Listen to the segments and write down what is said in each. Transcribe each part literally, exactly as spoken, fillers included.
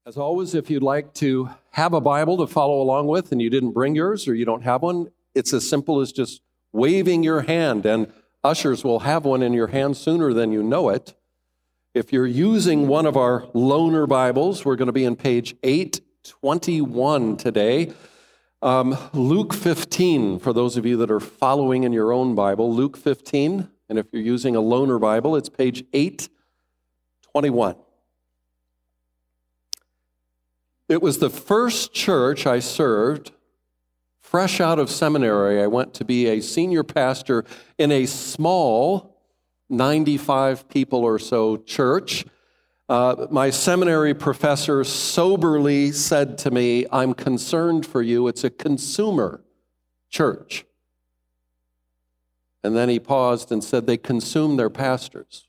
As always, if you'd like to have a Bible to follow along with and you didn't bring yours or you don't have one, it's as simple as just waving your hand, and ushers will have one in your hand sooner than you know it. If you're using one of our loaner Bibles, we're going to be in page eight twenty-one today. Um, Luke fifteen, for those of you that are following in your own Bible, Luke fifteen, and if you're using a loaner Bible, it's page eight twenty-one. It was the first church I served. Fresh out of seminary, I went to be a senior pastor in a small ninety-five people or so church. Uh, my seminary professor soberly said to me, "I'm concerned for you. It's a consumer church." And then he paused and said, "They consume their pastors."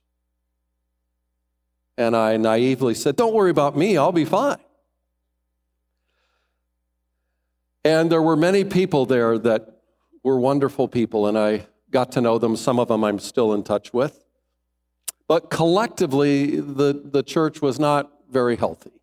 And I naively said, "Don't worry about me. I'll be fine." And there were many people there that were wonderful people, and I got to know them. Some of them I'm still in touch with. But collectively, the, the church was not very healthy.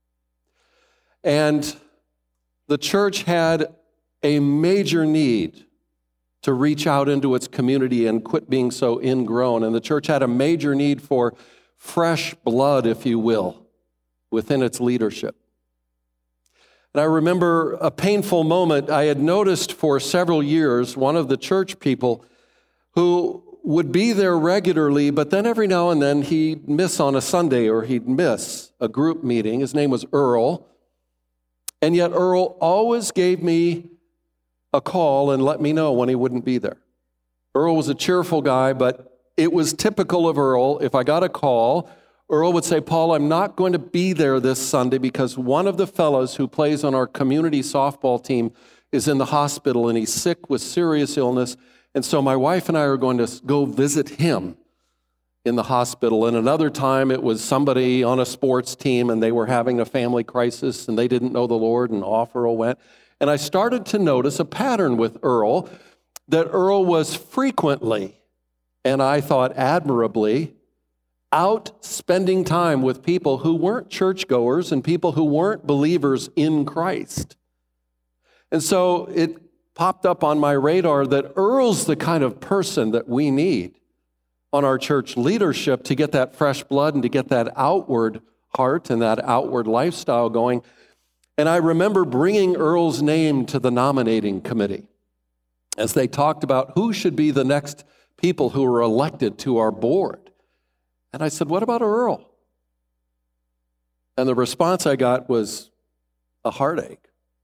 And the church had a major need to reach out into its community and quit being so ingrown. And the church had a major need for fresh blood, if you will, within its leadership. And I remember a painful moment. I had noticed for several years one of the church people who would be there regularly, but then every now and then he'd miss on a Sunday or he'd miss a group meeting. His name was Earl. And yet Earl always gave me a call and let me know when he wouldn't be there. Earl was a cheerful guy, but it was typical of Earl. If I got a call, Earl would say, "Paul, I'm not going to be there this Sunday because one of the fellows who plays on our community softball team is in the hospital and he's sick with serious illness. And so my wife and I are going to go visit him in the hospital." And another time it was somebody on a sports team and they were having a family crisis and they didn't know the Lord, and off Earl went. And I started to notice a pattern with Earl, that Earl was frequently, and I thought admirably, out spending time with people who weren't churchgoers and people who weren't believers in Christ. And so it popped up on my radar that Earl's the kind of person that we need on our church leadership to get that fresh blood and to get that outward heart and that outward lifestyle going. And I remember bringing Earl's name to the nominating committee as they talked about who should be the next people who were elected to our board. And I said, "What about Earl?" And the response I got was a heartache.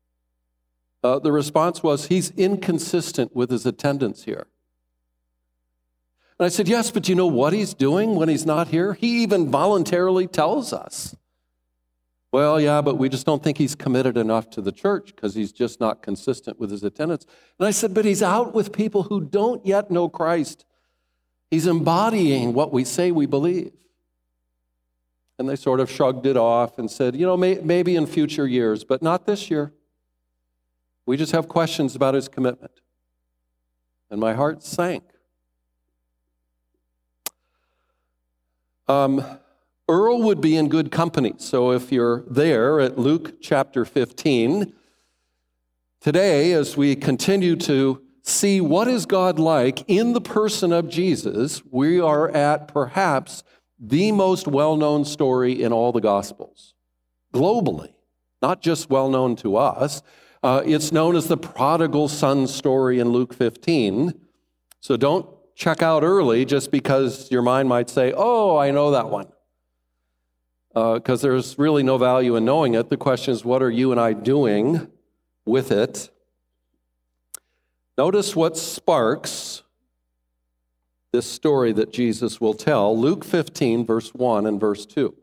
Uh, the response was, "He's inconsistent with his attendance here." And I said, "Yes, but you know what he's doing when he's not here? He even voluntarily tells us." "Well, yeah, but we just don't think he's committed enough to the church because he's just not consistent with his attendance." And I said, "But he's out with people who don't yet know Christ. He's embodying what we say we believe." And they sort of shrugged it off and said, "You know, may, maybe in future years, but not this year. We just have questions about his commitment." And my heart sank. Um, Earl would be in good company. So if you're there at Luke chapter fifteen, today as we continue to see what is God like in the person of Jesus, we are at perhaps the most well-known story in all the Gospels, globally, not just well-known to us. Uh, it's known as the prodigal son story in Luke fifteen. So don't check out early just because your mind might say, "Oh, I know that one." Because uh, there's really no value in knowing it. The question is, what are you and I doing with it? Notice what sparks this story that Jesus will tell. Luke fifteen, verse one and verse two.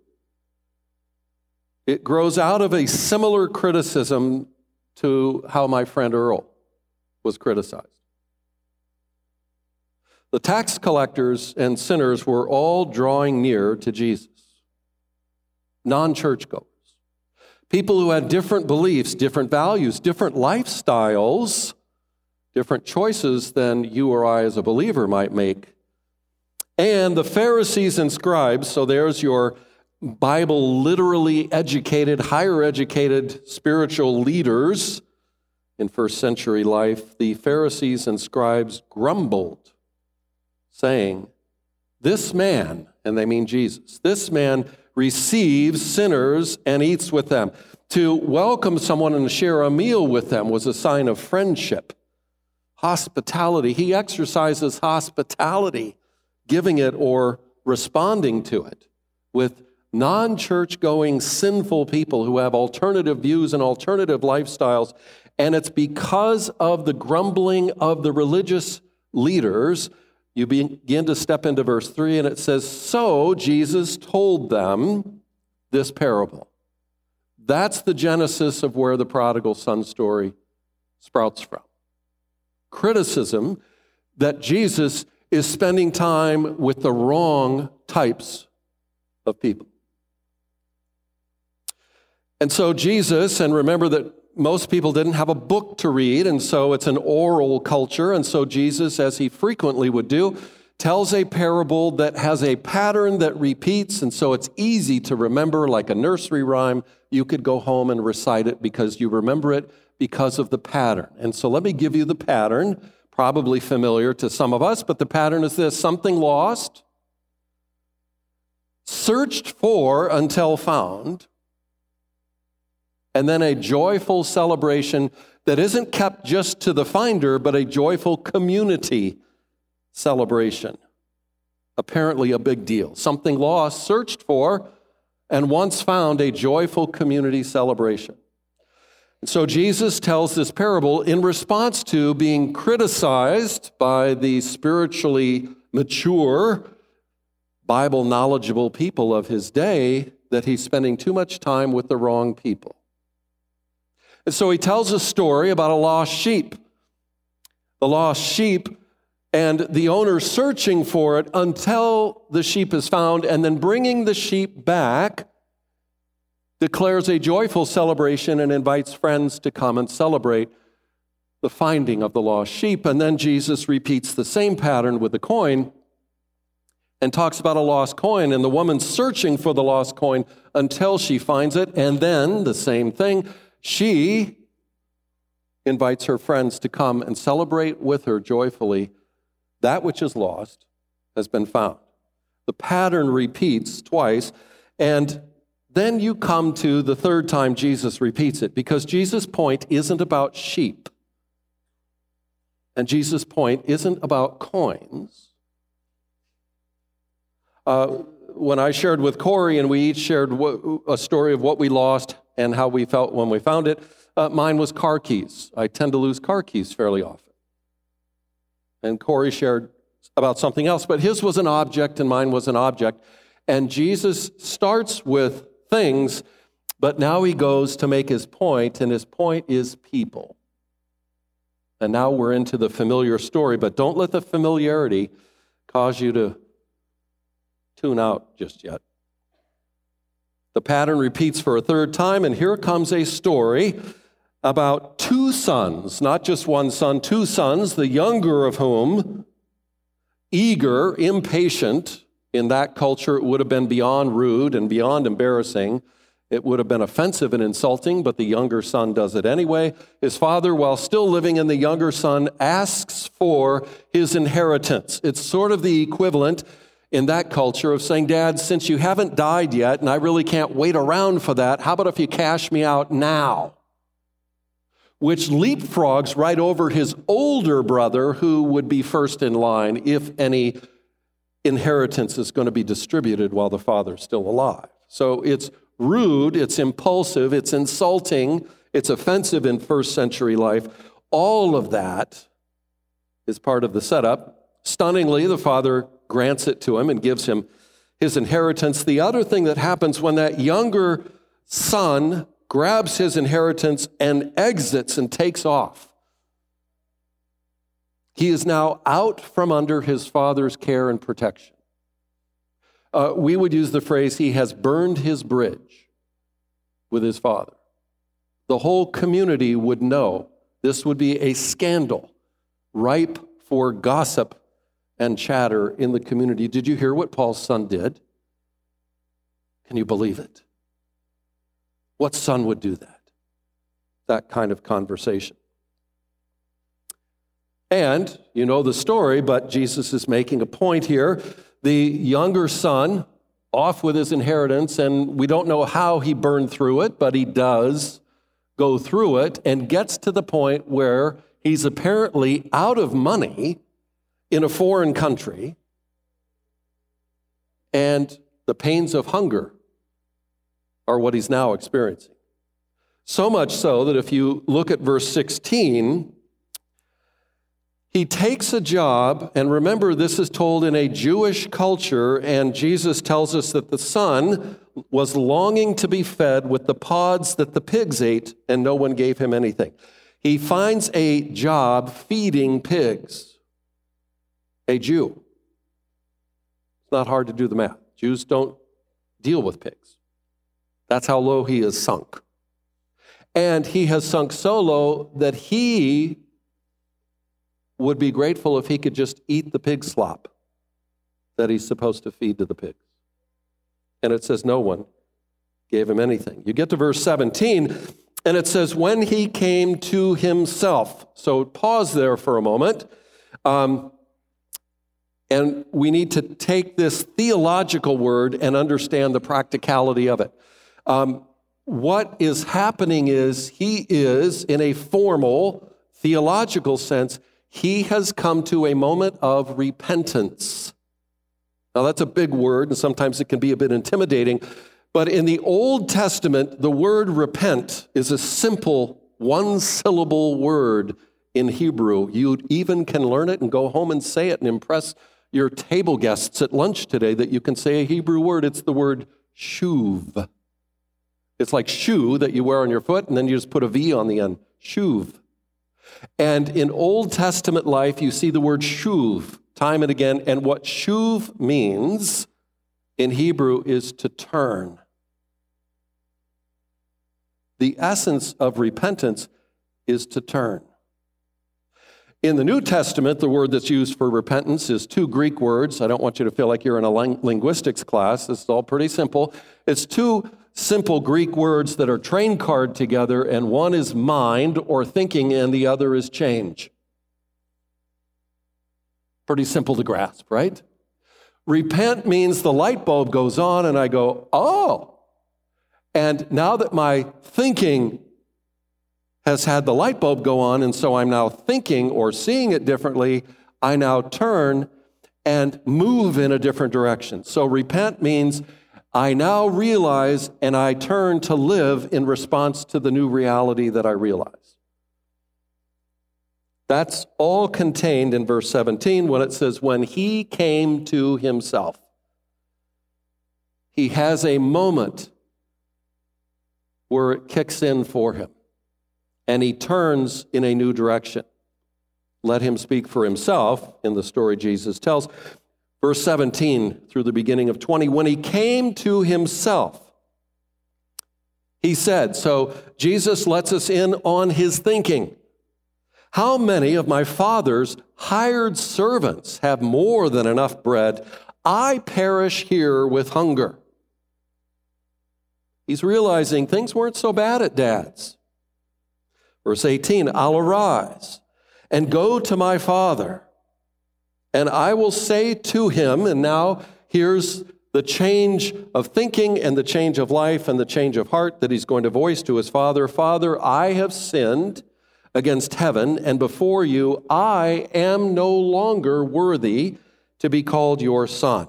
It grows out of a similar criticism to how my friend Earl was criticized. The tax collectors and sinners were all drawing near to Jesus. Non-churchgoers. People who had different beliefs, different values, different lifestyles, different choices than you or I as a believer might make. And the Pharisees and scribes, so there's your Bible literally educated, higher educated spiritual leaders in first century life, the Pharisees and scribes grumbled, saying, "This man," and they mean Jesus, "this man receives sinners and eats with them." To welcome someone and share a meal with them was a sign of friendship, hospitality. He exercises hospitality, giving it or responding to it with non-church-going sinful people who have alternative views and alternative lifestyles. And it's because of the grumbling of the religious leaders. You begin to step into verse three, and it says, "So Jesus told them this parable." That's the genesis of where the prodigal son story sprouts from. Criticism that Jesus is spending time with the wrong types of people. And so Jesus, and remember that most people didn't have a book to read, and so it's an oral culture, and so Jesus, as he frequently would do, tells a parable that has a pattern that repeats, and so it's easy to remember, like a nursery rhyme. You could go home and recite it because you remember it because of the pattern. And so let me give you the pattern, probably familiar to some of us, but the pattern is this: something lost, searched for until found, and then a joyful celebration that isn't kept just to the finder, but a joyful community celebration. Apparently a big deal. Something lost, searched for, and once found, a joyful community celebration. And so Jesus tells this parable in response to being criticized by the spiritually mature, Bible knowledgeable people of his day that he's spending too much time with the wrong people. And so he tells a story about a lost sheep. The lost sheep and the owner searching for it until the sheep is found, and then bringing the sheep back, declares a joyful celebration and invites friends to come and celebrate the finding of the lost sheep. And then Jesus repeats the same pattern with the coin and talks about a lost coin and the woman searching for the lost coin until she finds it. And then the same thing, she invites her friends to come and celebrate with her joyfully. That which is lost has been found. The pattern repeats twice, and then you come to the third time Jesus repeats it, because Jesus' point isn't about sheep, and Jesus' point isn't about coins. Uh, when I shared with Corey, and we each shared a story of what we lost and how we felt when we found it, uh, mine was car keys. I tend to lose car keys fairly often. And Corey shared about something else, but his was an object and mine was an object. And Jesus starts with things, but now he goes to make his point, and his point is people. And now we're into the familiar story, but don't let the familiarity cause you to tune out just yet. The pattern repeats for a third time, and here comes a story about two sons, not just one son, two sons, the younger of whom, eager, impatient. In that culture, it would have been beyond rude and beyond embarrassing. It would have been offensive and insulting, but the younger son does it anyway. His father, while still living in the younger son, asks for his inheritance. It's sort of the equivalent in that culture of saying, "Dad, since you haven't died yet, and I really can't wait around for that, how about if you cash me out now?" Which leapfrogs right over his older brother, who would be first in line if any inheritance is going to be distributed while the father's still alive. So it's rude, it's impulsive, it's insulting, it's offensive in first century life. All of that is part of the setup. Stunningly, the father grants it to him and gives him his inheritance. The other thing that happens when that younger son grabs his inheritance and exits and takes off, he is now out from under his father's care and protection. Uh, we would use the phrase, he has burned his bridge with his father. The whole community would know this would be a scandal, ripe for gossip and chatter in the community. Did you hear what Paul's son did? Can you believe it? What son would do that? That kind of conversation. And you know the story, but Jesus is making a point here. The younger son, off with his inheritance, and we don't know how he burned through it, but he does go through it and gets to the point where he's apparently out of money in a foreign country, and the pains of hunger are what he's now experiencing. So much so that if you look at verse sixteen, he takes a job, and remember, this is told in a Jewish culture, and Jesus tells us that the son was longing to be fed with the pods that the pigs ate, and no one gave him anything. He finds a job feeding pigs. A Jew. It's not hard to do the math. Jews don't deal with pigs. That's how low he is sunk. And he has sunk so low that he would be grateful if he could just eat the pig slop that he's supposed to feed to the pigs. And it says no one gave him anything. You get to verse seventeen, and it says, when he came to himself. So pause there for a moment. Um, and we need to take this theological word and understand the practicality of it. Um, what is happening is he is, in a formal, theological sense, he has come to a moment of repentance. Now, that's a big word, and sometimes it can be a bit intimidating. But in the Old Testament, the word repent is a simple one-syllable word in Hebrew. You even can learn it and go home and say it and impress your table guests at lunch today that you can say a Hebrew word. It's the word shuv. It's like shoe that you wear on your foot, and then you just put a V on the end. Shuv. And in Old Testament life, you see the word shuv time and again. And what shuv means in Hebrew is to turn. The essence of repentance is to turn. In the New Testament, the word that's used for repentance is two Greek words. I don't want you to feel like you're in a linguistics class. This is all pretty simple. It's two simple Greek words that are train card together, and one is mind or thinking, and the other is change. Pretty simple to grasp, right? Repent means the light bulb goes on, and I go, oh. And now that my thinking has had the light bulb go on, and so I'm now thinking or seeing it differently, I now turn and move in a different direction. So repent means I now realize and I turn to live in response to the new reality that I realize. That's all contained in verse seventeen when it says, when he came to himself. He has a moment where it kicks in for him, and he turns in a new direction. Let him speak for himself in the story Jesus tells. Verse seventeen through the beginning of twenty, when he came to himself, he said, so Jesus lets us in on his thinking. How many of my father's hired servants have more than enough bread? I perish here with hunger. He's realizing things weren't so bad at Dad's. Verse eighteen, I'll arise and go to my father, and I will say to him, and now here's the change of thinking and the change of life and the change of heart that he's going to voice to his father. Father, I have sinned against heaven and before you. I am no longer worthy to be called your son.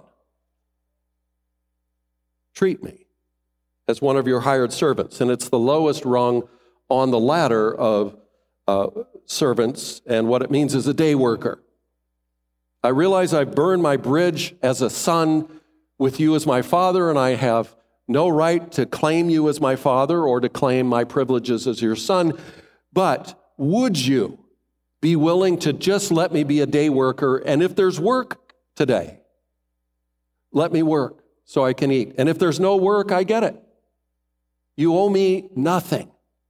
Treat me as one of your hired servants. And it's the lowest rung on the ladder of uh, servants, and what it means is a day worker. I realize I've burned my bridge as a son with you as my father, and I have no right to claim you as my father or to claim my privileges as your son, but would you be willing to just let me be a day worker, and if there's work today, let me work so I can eat. And if there's no work, I get it. You owe me nothing.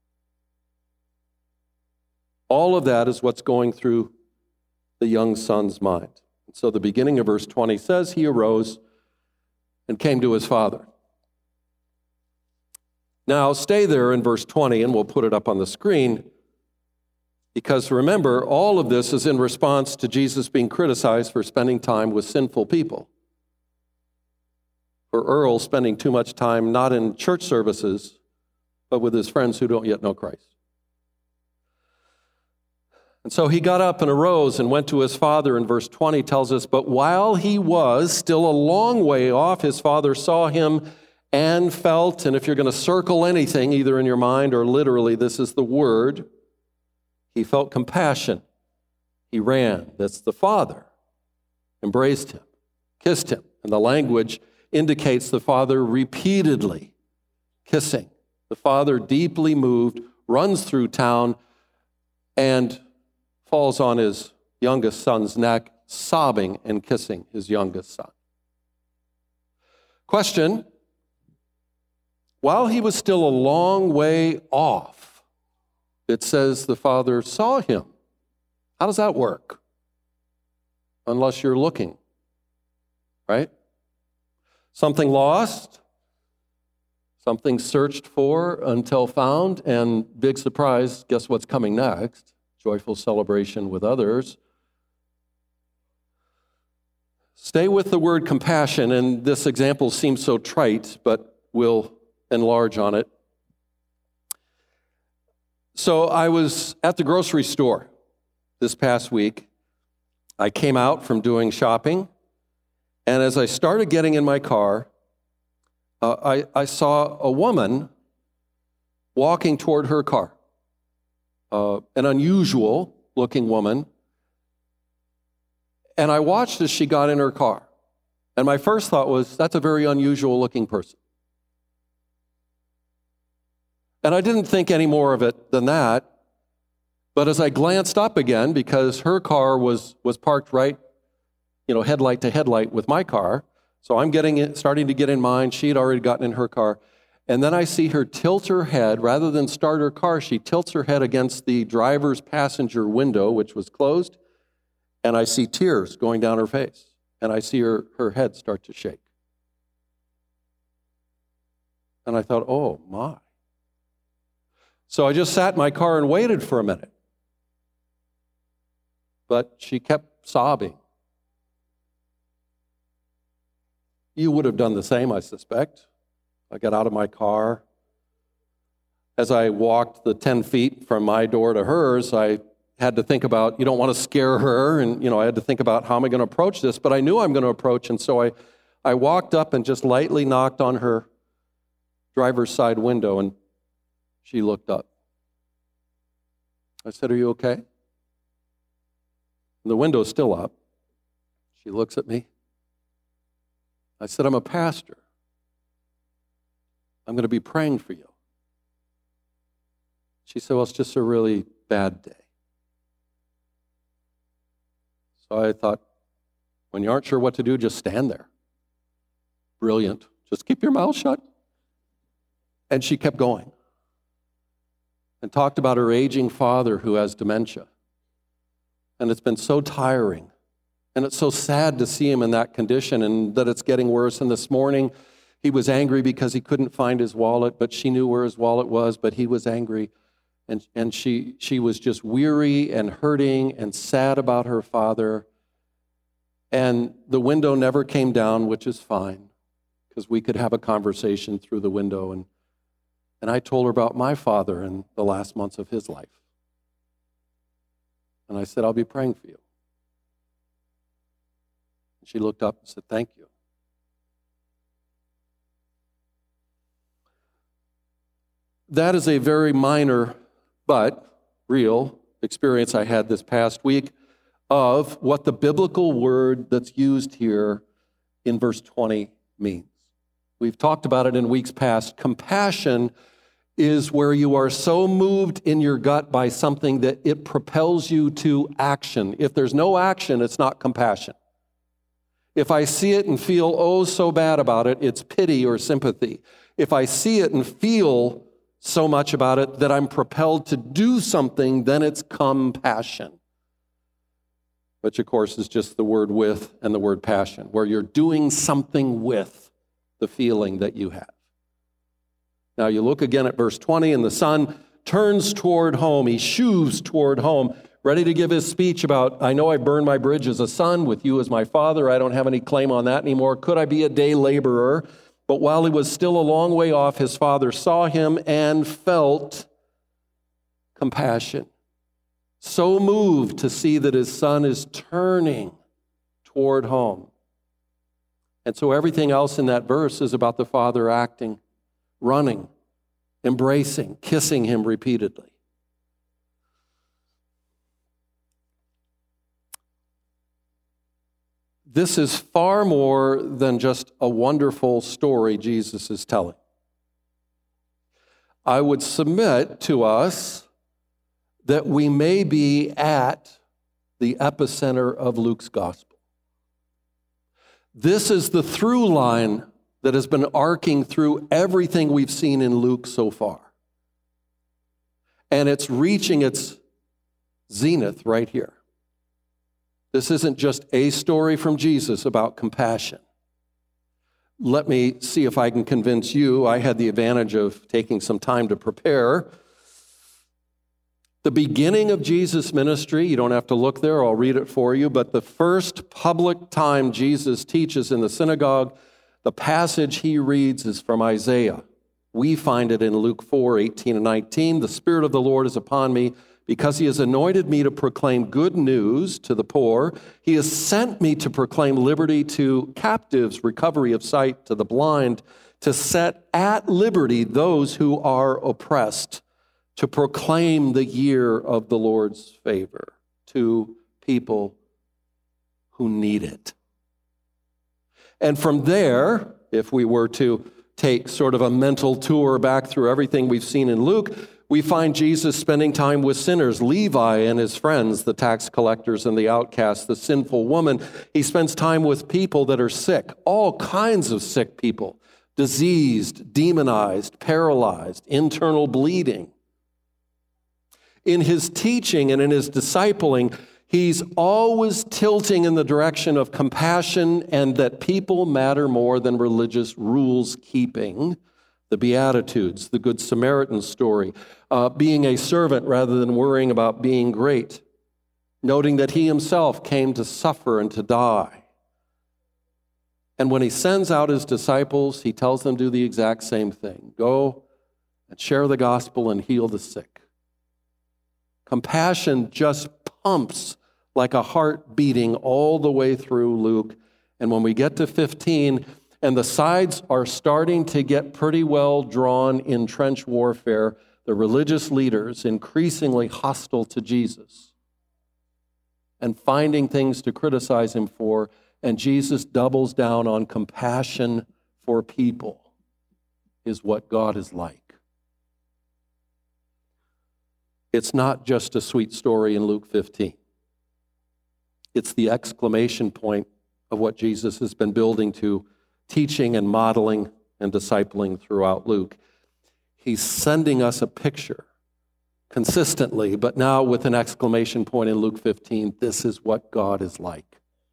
All of that is what's going through the young son's mind. So the beginning of verse twenty says, he arose and came to his father. Now, stay there in verse twenty, and we'll put it up on the screen, because remember, all of this is in response to Jesus being criticized for spending time with sinful people. For Earl spending too much time not in church services, but with his friends who don't yet know Christ. And so he got up and arose and went to his father, and verse twenty tells us, but while he was still a long way off, his father saw him and felt, and if you're going to circle anything, either in your mind or literally, this is the word, he felt compassion. He ran. That's the father. Embraced him, kissed him. And the language indicates the father repeatedly kissing. The father, deeply moved, runs through town and falls on his youngest son's neck, sobbing and kissing his youngest son. Question, while he was still a long way off, it says the father saw him. How does that work? Unless you're looking, right? Something lost, something searched for until found, and big surprise, guess what's coming next? Joyful celebration with others. Stay with the word compassion, and this example seems so trite, but we'll enlarge on it. So I was at the grocery store this past week. I came out from doing shopping, and as I started getting in my car, uh, I, I saw a woman walking toward her car, uh, an unusual-looking woman, and I watched as she got in her car. And my first thought was, that's a very unusual-looking person. And I didn't think any more of it than that. But as I glanced up again, because her car was, was parked right, you know, headlight to headlight with my car, so I'm getting it, starting to get in mine. She had already gotten in her car. And then I see her tilt her head. Rather than start her car, she tilts her head against the driver's passenger window, which was closed. And I see tears going down her face. And I see her, her head start to shake. And I thought, oh, my. So I just sat in my car and waited for a minute. But she kept sobbing. You would have done the same, I suspect. I got out of my car. As I walked the ten feet from my door to hers, I had to think about, you don't want to scare her, and you know, I had to think about how am I going to approach this, but I knew I'm going to approach, and so I, I walked up and just lightly knocked on her driver's side window, and she looked up. I said, are you okay? And the window's still up. She looks at me. I said, I'm a pastor. I'm going to be praying for you. She said, well, it's just a really bad day. So I thought, when you aren't sure what to do, just stand there. Brilliant. Just keep your mouth shut. And she kept going and talked about her aging father who has dementia. And it's been so tiring. And it's so sad to see him in that condition and that it's getting worse. And this morning, he was angry because he couldn't find his wallet, but she knew where his wallet was, but he was angry. And, and she, she was just weary and hurting and sad about her father. And the window never came down, which is fine, because we could have a conversation through the window. And, and I told her about my father and the last months of his life. And I said, I'll be praying for you. And she looked up and said, thank you. That is a very minor but real experience I had this past week of what the biblical word that's used here in verse twenty means. We've talked about it in weeks past. Compassion is where you are so moved in your gut by something that it propels you to action. If there's no action, it's not compassion. If I see it and feel, oh, so bad about it, it's pity or sympathy. If I see it and feel so much about it that I'm propelled to do something, then it's compassion. Which, of course, is just the word with and the word passion, where you're doing something with the feeling that you have. Now you look again at verse twenty, and the son turns toward home. He shoos toward home, ready to give his speech about, I know I burned my bridge as a son, with you as my father. I don't have any claim on that anymore. Could I be a day laborer? But while he was still a long way off, his father saw him and felt compassion. So moved to see that his son is turning toward home. And so everything else in that verse is about the father acting, running, embracing, kissing him repeatedly. This is far more than just a wonderful story Jesus is telling. I would submit to us that we may be at the epicenter of Luke's gospel. This is the through line that has been arcing through everything we've seen in Luke so far. And it's reaching its zenith right here. This isn't just a story from Jesus about compassion. Let me see if I can convince you. I had the advantage of taking some time to prepare. The beginning of Jesus' ministry, you don't have to look there, I'll read it for you, but the first public time Jesus teaches in the synagogue, the passage he reads is from Isaiah. We find it in Luke four, eighteen and nineteen. The Spirit of the Lord is upon me, because he has anointed me to proclaim good news to the poor. He has sent me to proclaim liberty to captives, recovery of sight to the blind, to set at liberty those who are oppressed, to proclaim the year of the Lord's favor to people who need it. And from there, if we were to take sort of a mental tour back through everything we've seen in Luke, we find Jesus spending time with sinners, Levi and his friends, the tax collectors and the outcasts, the sinful woman. He spends time with people that are sick, all kinds of sick people, diseased, demonized, paralyzed, internal bleeding. In his teaching and in his discipling, he's always tilting in the direction of compassion and that people matter more than religious rules keeping. The Beatitudes, the Good Samaritan story, uh, being a servant rather than worrying about being great, noting that he himself came to suffer and to die. And when he sends out his disciples, he tells them to do the exact same thing. Go and share the gospel and heal the sick. Compassion just pumps like a heart beating all the way through Luke. And when we get to fifteen, and the sides are starting to get pretty well drawn in trench warfare, the religious leaders increasingly hostile to Jesus and finding things to criticize him for, and Jesus doubles down on compassion for people is what God is like. It's not just a sweet story in Luke fifteen. It's the exclamation point of what Jesus has been building to, teaching and modeling and discipling throughout Luke. He's sending us a picture consistently, but now with an exclamation point in Luke fifteen, this is what God is like.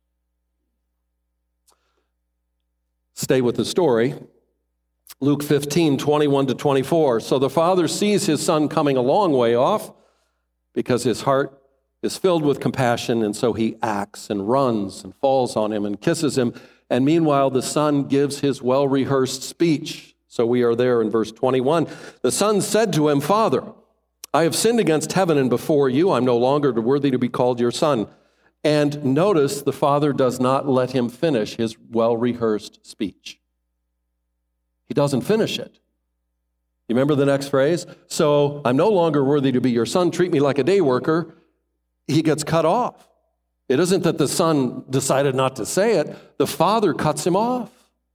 Stay with the story. Luke fifteen, twenty-one to twenty-four. So the father sees his son coming a long way off because his heart is filled with compassion, and so he acts and runs and falls on him and kisses him. And meanwhile, the son gives his well-rehearsed speech. So we are there in verse twenty-one. The son said to him, Father, I have sinned against heaven and before you. I'm no longer worthy to be called your son. And notice the father does not let him finish his well-rehearsed speech. He doesn't finish it. You remember the next phrase? So I'm no longer worthy to be your son. Treat me like a day worker. He gets cut off. It isn't that the son decided not to say it. The father cuts him off.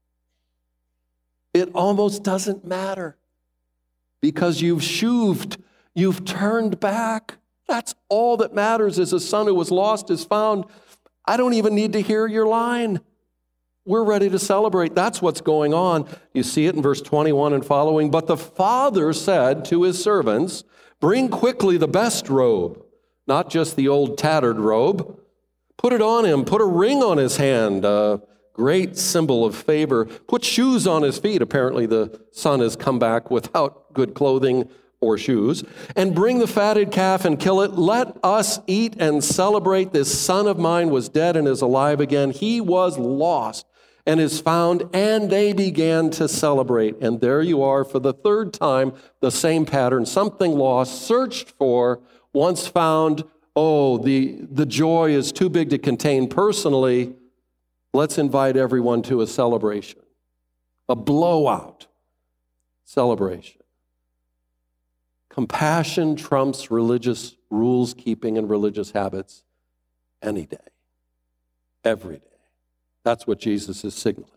It almost doesn't matter because you've shooved, you've turned back. That's all that matters is a son who was lost is found. I don't even need to hear your line. We're ready to celebrate. That's what's going on. You see it in verse twenty-one and following. But the father said to his servants, bring quickly the best robe, not just the old tattered robe. Put it on him. Put a ring on his hand, a great symbol of favor. Put shoes on his feet. Apparently the son has come back without good clothing or shoes. And bring the fatted calf and kill it. Let us eat and celebrate. This son of mine was dead and is alive again. He was lost and is found, and they began to celebrate. And there you are for the third time, the same pattern. Something lost, searched for, once found. Oh, the, the joy is too big to contain personally. Let's invite everyone to a celebration, a blowout celebration. Compassion trumps religious rules keeping and religious habits any day, every day. That's what Jesus is signaling.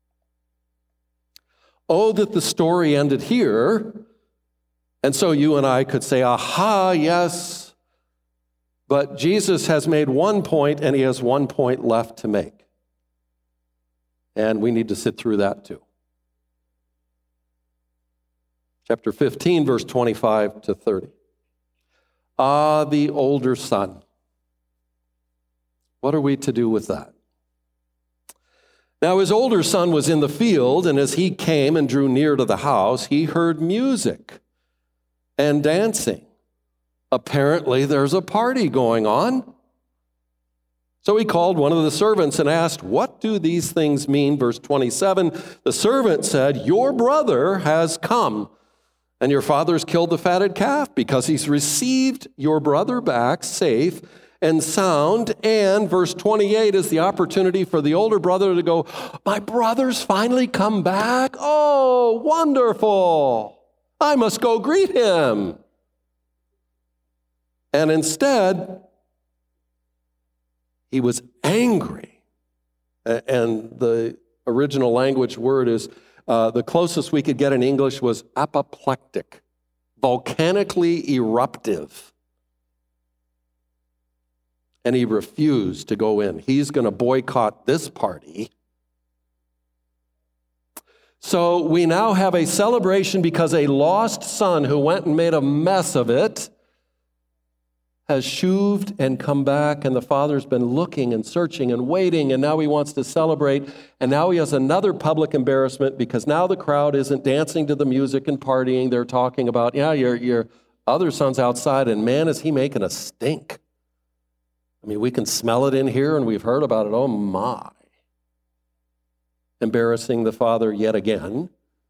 Oh, that the story ended here, and so you and I could say, aha, yes, but Jesus has made one point, and he has one point left to make. And we need to sit through that too. Chapter fifteen, verse twenty-five to thirty. Ah, the older son. What are we to do with that? Now his older son was in the field, and as he came and drew near to the house, he heard music and dancing. Apparently there's a party going on. So he called one of the servants and asked, what do these things mean? Verse twenty-seven, the servant said, your brother has come, and your father's killed the fatted calf because he's received your brother back safe and sound. And verse twenty-eight is the opportunity for the older brother to go, my brother's finally come back. Oh, wonderful. I must go greet him. And instead, he was angry. And the original language word is, uh, the closest we could get in English was apoplectic, volcanically eruptive. And he refused to go in. He's going to boycott this party. So we now have a celebration because a lost son who went and made a mess of it has shooved and come back, and the father's been looking and searching and waiting, and now he wants to celebrate, and now he has another public embarrassment because now the crowd isn't dancing to the music and partying. They're talking about, yeah, your, your other son's outside, and man, is he making a stink. I mean, we can smell it in here, and we've heard about it. Oh, my. Embarrassing the father yet again.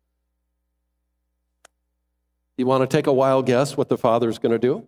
You want to take a wild guess what the father's going to do?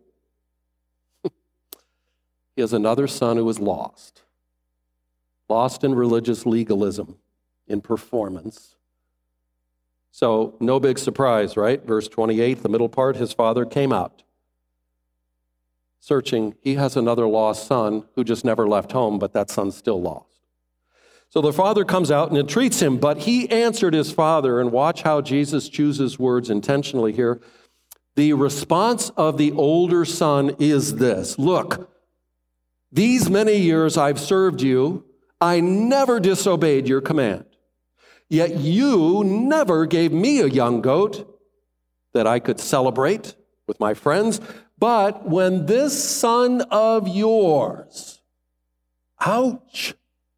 He has another son who is lost. Lost in religious legalism, in performance. So, no big surprise, right? Verse twenty-eight, the middle part, his father came out. Searching, he has another lost son who just never left home, but that son's still lost. So the father comes out and entreats him, but he answered his father, and watch how Jesus chooses words intentionally here. The response of the older son is this: look, these many years I've served you, I never disobeyed your command. Yet you never gave me a young goat that I could celebrate with my friends. But when this son of yours, ouch,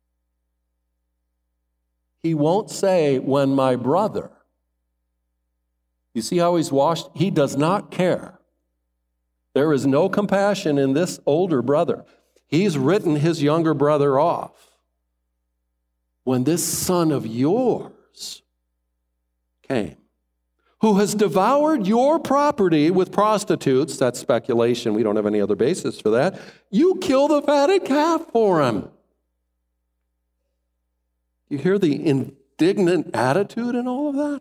he won't say, when my brother. You see how he's washed? He does not care. There is no compassion in this older brother. He's written his younger brother off. When this son of yours came, who has devoured your property with prostitutes, that's speculation, we don't have any other basis for that, you kill the fatted calf for him. You hear the indignant attitude in all of that?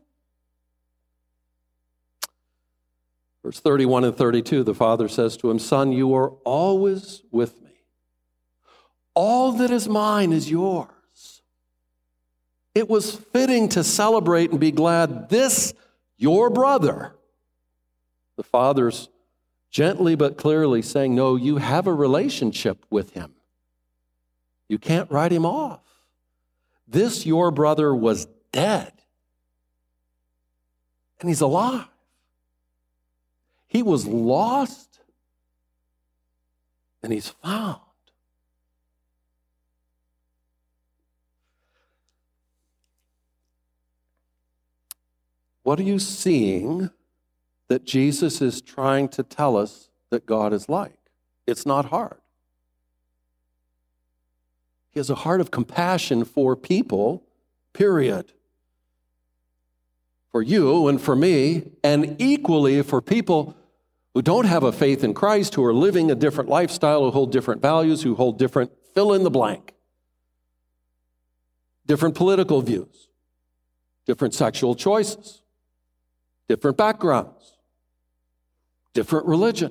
Verse thirty-one and thirty-two, the father says to him, son, you are always with me. All that is mine is yours. It was fitting to celebrate and be glad this, your brother. The father's gently but clearly saying, no, you have a relationship with him. You can't write him off. This, your brother, was dead, and he's alive. He was lost, and he's found. What are you seeing that Jesus is trying to tell us that God is like? It's not hard. He has a heart of compassion for people, period. For you and for me, and equally for people who don't have a faith in Christ, who are living a different lifestyle, who hold different values, who hold different fill in the blank, different political views, different sexual choices, different backgrounds, different religion.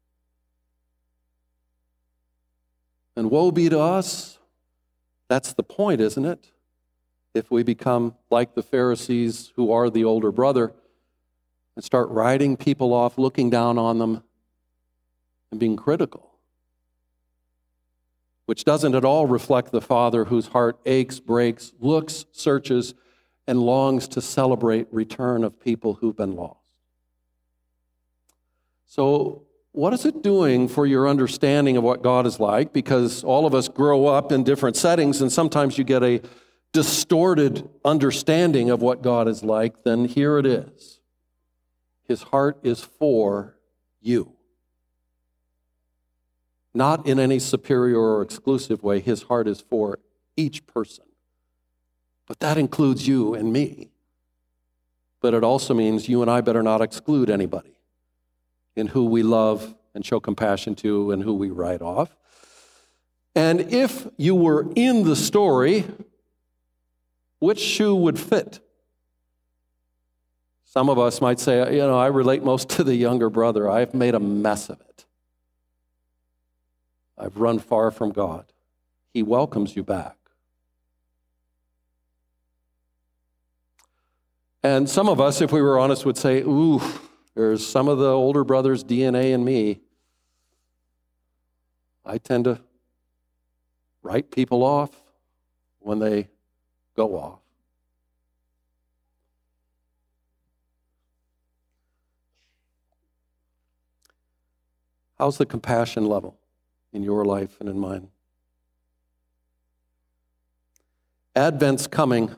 And woe be to us. That's the point, isn't it? If we become like the Pharisees who are the older brother and start writing people off, looking down on them, and being critical, which doesn't at all reflect the Father whose heart aches, breaks, looks, searches, and longs to celebrate return of people who've been lost. So, what is it doing for your understanding of what God is like? Because all of us grow up in different settings, and sometimes you get a distorted understanding of what God is like. Then here it is. His heart is for you. Not in any superior or exclusive way. His heart is for each person. But that includes you and me. But it also means you and I better not exclude anybody in who we love and show compassion to and who we write off. And if you were in the story, which shoe would fit? Some of us might say, you know, I relate most to the younger brother. I've made a mess of it. I've run far from God. He welcomes you back. And some of us, if we were honest, would say, ooh, there's some of the older brother's D N A in me. I tend to write people off when they go off. How's the compassion level in your life and in mine? Advent's coming.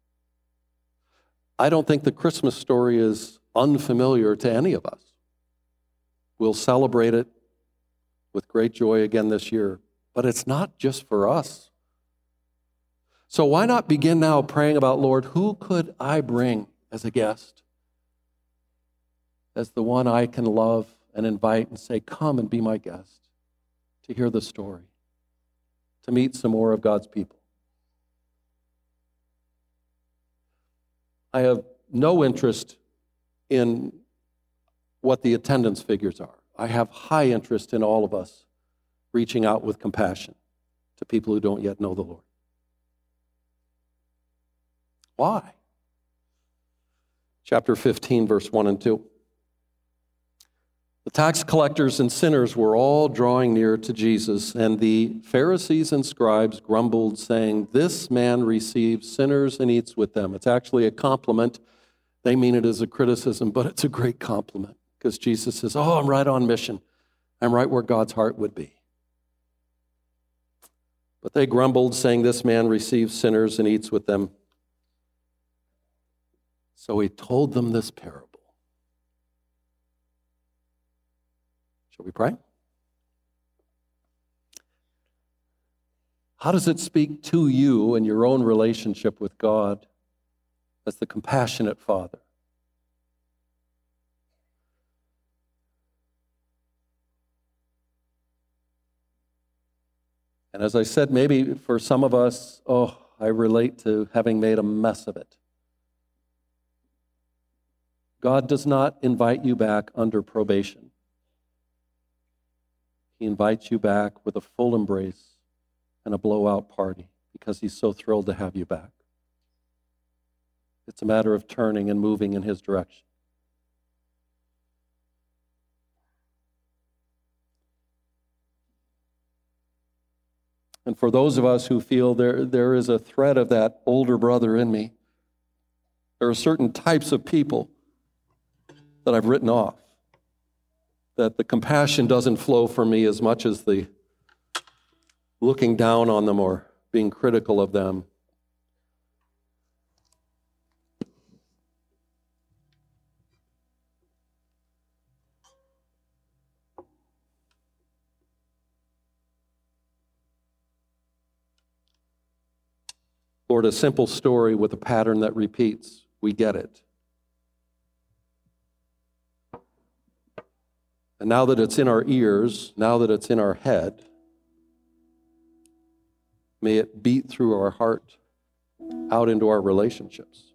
I don't think the Christmas story is unfamiliar to any of us. We'll celebrate it with great joy again this year, but it's not just for us. So why not begin now praying about, Lord, who could I bring as a guest? As the one I can love and invite and say, come and be my guest, to hear the story, to meet some more of God's people. I have no interest in what the attendance figures are. I have high interest in all of us reaching out with compassion to people who don't yet know the Lord. Why? Chapter fifteen, verse one and two. The tax collectors and sinners were all drawing near to Jesus, and the Pharisees and scribes grumbled, saying, this man receives sinners and eats with them. It's actually a compliment. They mean it as a criticism, but it's a great compliment, because Jesus says, oh, I'm right on mission. I'm right where God's heart would be. But they grumbled, saying, this man receives sinners and eats with them. So he told them this parable. Shall we pray? How does it speak to you in your own relationship with God as the compassionate Father? And as I said, maybe for some of us, oh, I relate to having made a mess of it. God does not invite you back under probation. He invites you back with a full embrace and a blowout party because he's so thrilled to have you back. It's a matter of turning and moving in his direction. And for those of us who feel there, there is a thread of that older brother in me, there are certain types of people that I've written off, that the compassion doesn't flow from me as much as the looking down on them or being critical of them. Lord, a simple story with a pattern that repeats. We get it. And now that it's in our ears, now that it's in our head, may it beat through our heart out into our relationships.